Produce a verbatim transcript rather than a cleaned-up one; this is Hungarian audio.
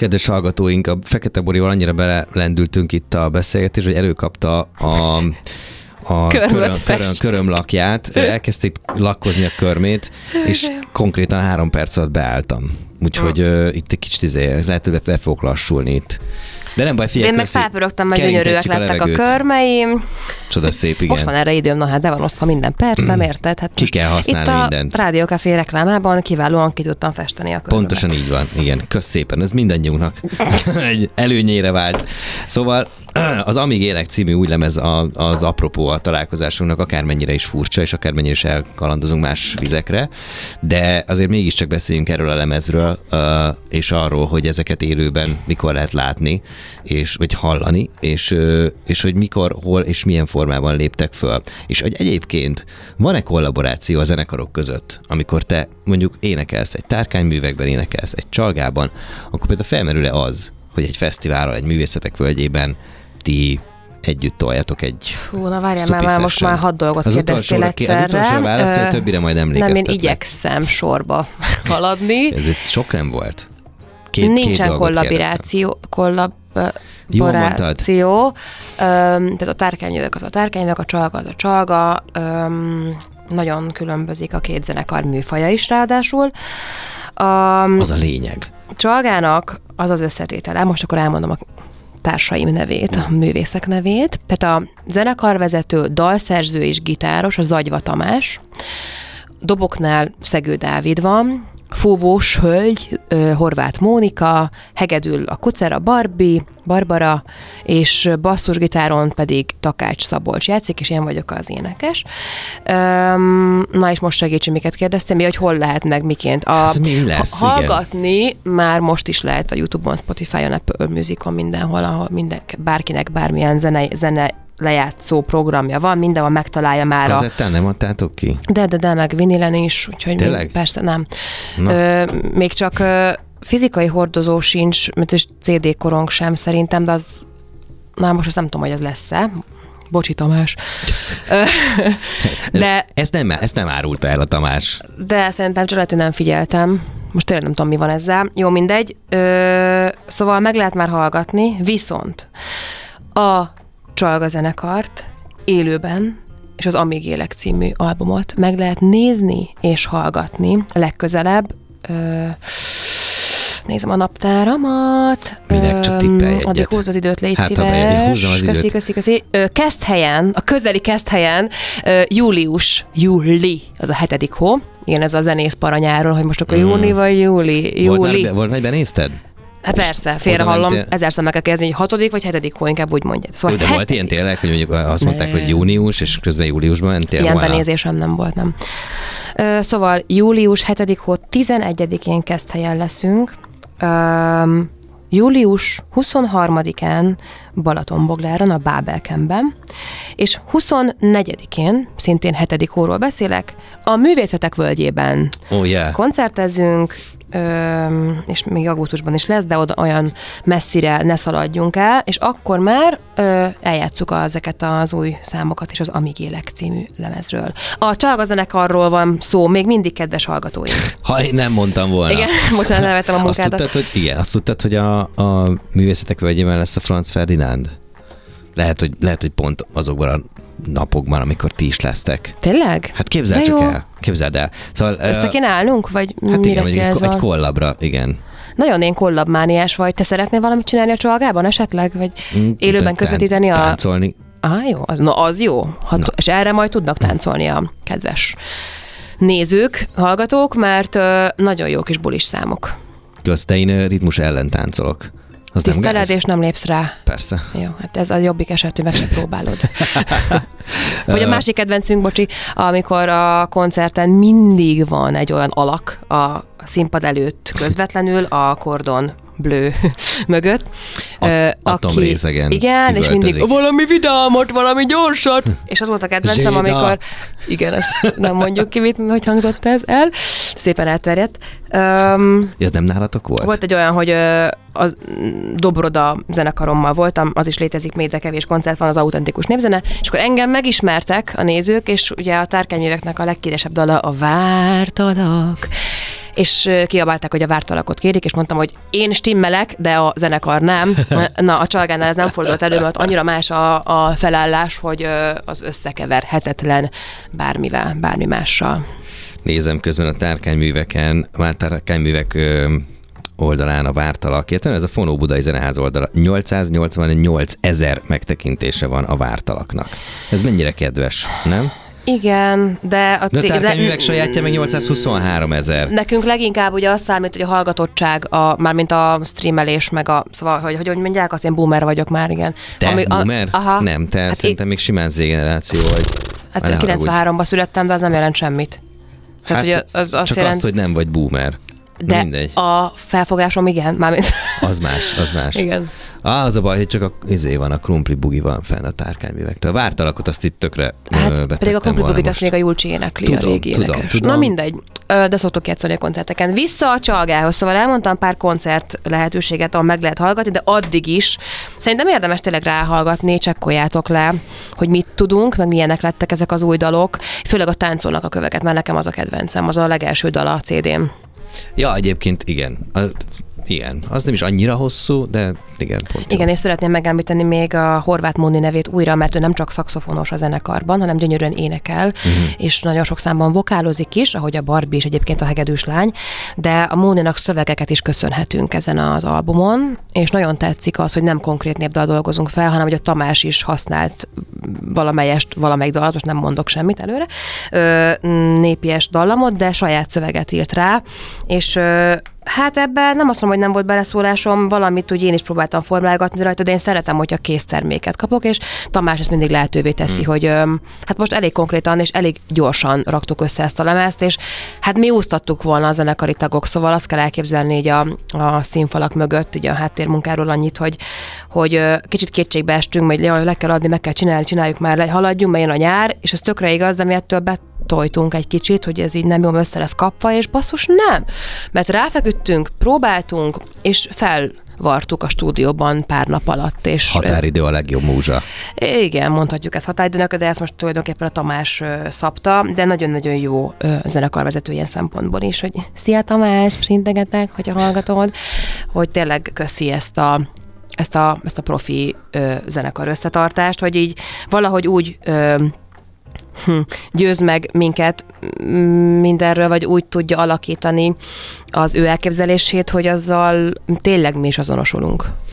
Kedves hallgatóink, a Fekete Borival annyira belelendültünk itt a beszélgetés, hogy előkapta a... a köröm, köröm, körömlakját, elkezdték lakkozni a körmét, és konkrétan három perc alatt beálltam. Úgyhogy uh, itt egy kicsit izé, lehet, hogy be fogok lassulni itt. De nem baj, figyelj, én meg felpörögtem, hogy gyönyörűek lettek a, a körmeim. Csoda szép, igen. Most van erre időm, na hát be van osztva minden percem, érted? Hát ki kell használni itt mindent. Itt a Rádiókafé reklámában kiválóan ki tudtam festeni a körömet. Pontosan így van, igen. Kösz szépen, ez mindannyiunknak egy előnyére vált. Szóval az Amíg élek című új lemez az apropó a találkozásunknak, akármennyire is furcsa, és akármennyire is elkalandozunk más vizekre, de azért mégiscsak beszéljünk erről a lemezről, és arról, hogy ezeket élőben mikor lehet látni, és, vagy hallani, és, és hogy mikor, hol és milyen formában léptek föl. És hogy egyébként van-e kollaboráció a zenekarok között, amikor te mondjuk énekelsz egy Tárkányművekben, énekelsz egy Csalgában, akkor például felmerül-e az, hogy egy fesztiválon, egy Művészetek Völgyében ti együtt toljatok egy Hú, na várjál már, már most már hat dolgot az kérdeztél egyszerre. Az utolsóra válasz, hogy többire majd emlékeztetek. Nem, én igyekszem sorba haladni. Ez itt sok nem volt. Két, Nincsen két kollaboráció, kollaboráció. Tehát a Tárkányművek az a Tárkányművek, a Csalga az a Csalga. Öm, nagyon különbözik a két zenekar műfaja is ráadásul. Um, az a lényeg. Csalgának az az összetétele, most akkor elmondom a társaim nevét, a művészek nevét. Tehát a zenekarvezető, dalszerző és gitáros, a Zagyva Tamás. Doboknál Szegő Dávid van, fúvós hölgy, Horváth Mónika, hegedül a Kucera Barbie, Barbara, és basszusgitáron pedig Takács Szabolcs játszik, és én vagyok az énekes. Um, na és most segíts, miket kérdeztem, mi, hogy hol lehet meg, miként. A, mi lesz, hallgatni igen. Már most is lehet a YouTube-on, Spotify-on, Apple Music-on, mindenhol, ahol minden, bárkinek bármilyen zene, zene lejátszó programja van, mindenhol megtalálja már a... Kazettán nem adtátok ki? De, de, de, meg vinilen is, úgyhogy még, persze nem. Ö, még csak ö, fizikai hordozó sincs, mint és cé dé korong sem szerintem, de az... Na, most azt nem tudom, hogy ez lesz-e. Bocsi, Tamás. de... Ezt nem, ezt nem árulta el a Tamás. De szerintem csak lehet, hogy nem figyeltem. Most tényleg nem tudom, mi van ezzel. Jó, mindegy. Ö, szóval meg lehet már hallgatni, viszont a Csalga zenekart élőben, és az Amíg élek című albumot meg lehet nézni és hallgatni legközelebb. Ö, nézem a naptáramat. Minek csak tippelj egyet. Addig húzd az időt, légy hát, szíves. Húzzam az köszi, időt. köszi, köszi. Keszthelyen, a közeli Keszthelyen, július, júli, az a hetedik hó. Igen, ez a zenész paranyáról, hogy most akkor hmm. júni vagy júli. júli. Volt, volt, vagy benézted? Hát persze, félre hallom, ezerszer meg kell kezdeni, hogy hatodik vagy hetedik hó, inkább úgy mondja. Szóval de volt ilyen tényleg, hogy mondjuk azt mondták, ne. hogy június, és közben júliusban mentél ilyen volna? Benézésem nem volt, nem. Szóval július hetedik hó tizenegyedikén Keszthelyen leszünk. Um, július huszonharmadikán Balatonbogláron, a Bábelkenben, és huszonnegyedikén, szintén hetedik hóról beszélek, a Művészetek Völgyében oh, yeah. koncertezünk, Ö, és még augusztusban is lesz, de oda olyan messzire ne szaladjunk el, és akkor már ö, eljátsszuk ezeket az új számokat és az Amíg élek című lemezről. A Csalga zenekarról van szó, még mindig, kedves hallgatóink. Ha én nem mondtam volna. Igen, bocsánat, elvettem a munkádat. Azt tudtad, hogy, igen, azt tudtad, hogy a, a Művészetek Völgyében lesz a Franz Ferdinand? Lehet, hogy, lehet, hogy pont azokban a napokban, amikor ti is lesztek. Tényleg? Hát képzeld csak el. Képzeld el. Szóval, össze kéne állnunk, vagy hát mire igen, célzol? Egy kollabra, igen. Nagyon én kollabmániás vagy. Te szeretnél valamit csinálni a Csalgában esetleg? Vagy mm, élőben közvetíteni a... Táncolni. Ah, jó. Az, na, az jó. Hat, és erre majd tudnak táncolni a kedves nézők, hallgatók, mert uh, nagyon jó kis bulis számok. Közte én ritmus ellen táncolok. Az tiszteled és nem lépsz rá. Persze. Jó, hát ez a jobbik eset, hogy meg sem próbálod. Vagy a másik kedvencünk, bocsi, amikor a koncerten mindig van egy olyan alak a színpad előtt közvetlenül a Cordon Bleu mögött. A, aki, részegen igen, és mindig valami vidámot, valami gyorsat. És az volt a kedvencem, Zséda. amikor igen, ezt nem mondjuk ki, mit, hogy hangzott ez el. Szépen elterjedt. Um, ez nem nálatok volt? Volt egy olyan, hogy uh, a Dobroda zenekarommal voltam, az is létezik, még de kevés koncert van, az autentikus népzene, és akkor engem megismertek a nézők, és ugye a Tárkányműveknek a legkíresebb dala a Vártalak. és kiabálták, hogy a vártalakot kérik, és mondtam, hogy én stimmelek, de a zenekar nem. Na, a Csalgánál ez nem fordult elő, mert annyira más a, a felállás, hogy az összekeverhetetlen bármivel, bármi mással. Nézem közben a tárkányműveken, már tárkányművek oldalán a Vártalak. Értem, ez a Fonó Budai Zeneház oldala. nyolcszáznyolcvannyolc ezer megtekintése van a Vártalaknak. Ez mennyire kedves, nem? Igen, de... A, de a tárkányművek sajátja meg nyolcszázhuszonhárom ezer. Nekünk leginkább ugye azt számít, hogy a hallgatottság, a, mármint a streamelés, meg a... Szóval, hogy, hogy, hogy mondják, azt én boomer vagyok már, igen. Te Ami, boomer? A, aha. Nem, te hát szerintem é... még simán Z-generáció vagy. Hát kilencvenháromban születtem, de az nem jelent semmit. Tehát, hát hogy az azt csak jelent... azt, hogy nem vagy boomer. De mindegy. A felfogásom igen, mármint. Az más, az más. Igen. Ah, az a baj, hogy csak a izé van, a krumpli bugi van fenn a tárkányművektől. A Vártalakot azt itt tökre hát, betettem pedig a krumpli bugit azt még a Julcsi énekli, tudom, a régi tudom, énekes. Tudom. Na mindegy, de szoktuk játszani a koncerteken. Vissza a Csalgához, szóval elmondtam pár koncert lehetőséget, ahol meg lehet hallgatni, de addig is szerintem érdemes tényleg ráhallgatni, csekkoljátok le, hogy mit tudunk, meg milyenek lettek ezek az új dalok, főleg a Táncolnak a köveket, mert nekem az a kedvencem, az a legelső dala a cé dén. Ja, egyébként igen. A, igen. Az nem is annyira hosszú, de igen. Pont igen, és szeretném megemlíteni még a Horváth Móni nevét újra, mert ő nem csak szaxofonos a zenekarban, hanem gyönyörűen énekel, uh-huh. és nagyon sok számban vokálozik is, ahogy a Barbie is egyébként a hegedűs lány, de a Móninak szövegeket is köszönhetünk ezen az albumon, és nagyon tetszik az, hogy nem konkrét népdal dolgozunk fel, hanem hogy a Tamás is használt valamelyest, valamelyik dalat, most nem mondok semmit előre, népies dallamot, de saját szöveget írt rá, és hát ebben nem azt mondom, hogy nem volt beleszólásom, valamit úgy én is próbáltam formálgatni rajta, de én szeretem, hogyha kész terméket kapok, és Tamás ezt mindig lehetővé teszi, hmm. hogy hát most elég konkrétan és elég gyorsan raktuk össze ezt a lemezt, és hát mi úsztattuk volna a zenekari tagok, szóval azt kell elképzelni így a, a színfalak mögött, így a háttérmunkáról annyit, hogy, hogy kicsit kétségbe estünk, hogy le kell adni, meg kell csinálni, csináljuk már, haladjunk, mert jön a nyár, és ez tökre igaz, de mi ettől betoltunk egy kicsit, hogy ez így nem jól össze lesz kapva, és basszus nem, mert ráfeküdtünk, próbáltunk, és felvartuk a stúdióban pár nap alatt. És határidő ez... a legjobb múzsa. Igen, mondhatjuk ezt határidőnek, de ezt most tulajdonképpen a Tamás szabta, de nagyon-nagyon jó zenekarvezető ilyen szempontból is, hogy szia Tamás, szintegetek, hogyha hallgatod, hogy tényleg köszi ezt a ezt a, ezt a profi ö, zenekar összetartást, hogy így valahogy úgy ö, hm, győz meg minket mindenről, vagy úgy tudja alakítani az ő elképzelését, hogy azzal tényleg mi is azonosulunk.